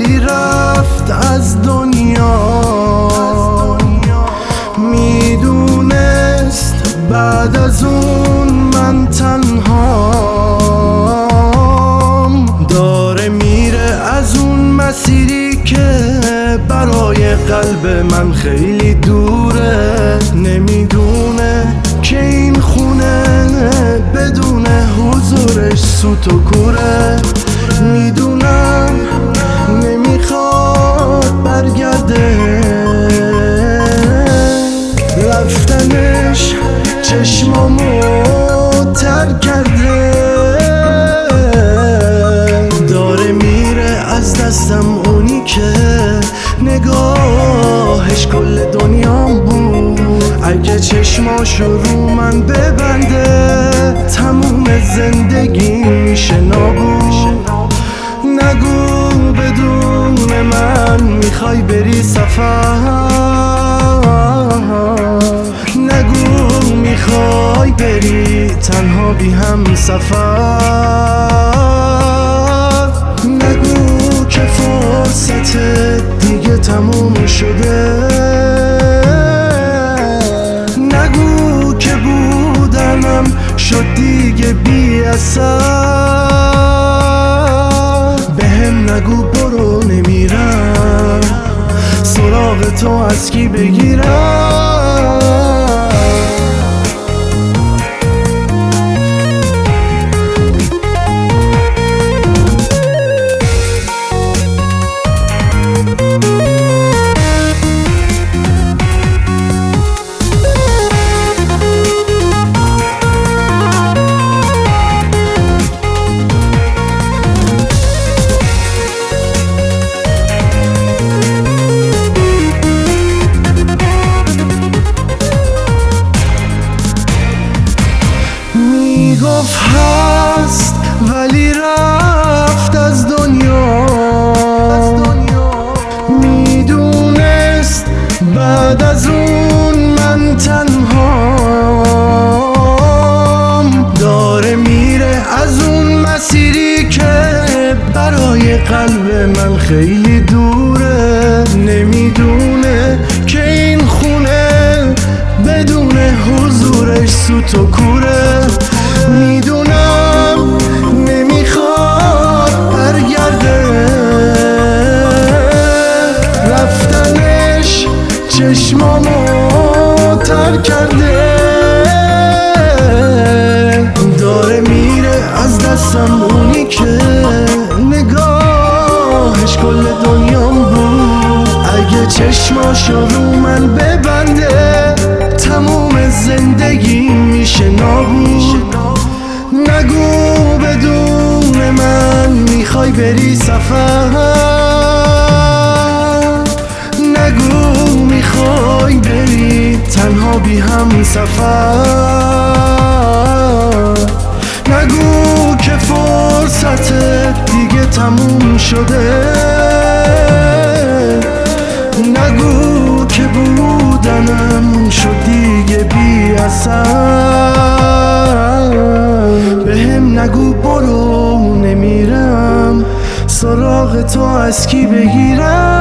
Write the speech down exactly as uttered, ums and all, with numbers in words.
ولی رفت از دنیا. میدونست بعد از اون من تنهام. داره میره از اون مسیری که برای قلب من خیلی دوره. نمیدونه که این خونه بدون حضورش سوت و کوره. میدونم نمیخواد برگرده، رفتنش چشمامو تر کرده. داره میره از دستم اونی که نگاهش کل دنیام بود. اگه چشماشو رو من ببنده تموم زندگی میشه نابود. نگو بدون من میخوای بری سفر، نگو میخوای بری تنها بی هم سفر. نگو که فرصت دیگه تموم شده، نگو که بودنم شد دیگه بی اثر. بهم نگو برو نمیرم سراغ تو از کی بگیرم. میگفت هست ولی رفت از دنیا. میدونست بعد از اون من تنهام. داره میره از اون مسیری که برای قلب من خیلی دوره. نمیدونه که این خونه بدون حضورش سوت و کوره. میدونم نمیخواد برگرده، رفتنش چشمامو تر کرده. داره میره از دستم اونی که نگاهش کل دنیام بود. اگه چشماشو رو من ببنده تموم زندگی میشه نابود. نگو بدون من میخوای بری سفر، نگو میخوای بری تنها بی هم سفر. نگو که فرصت دیگه تموم شده، نگو که بودنم شد دیگه بی اثر. بهم نگو برو نمیرم سراغ تو از کی بگیرم.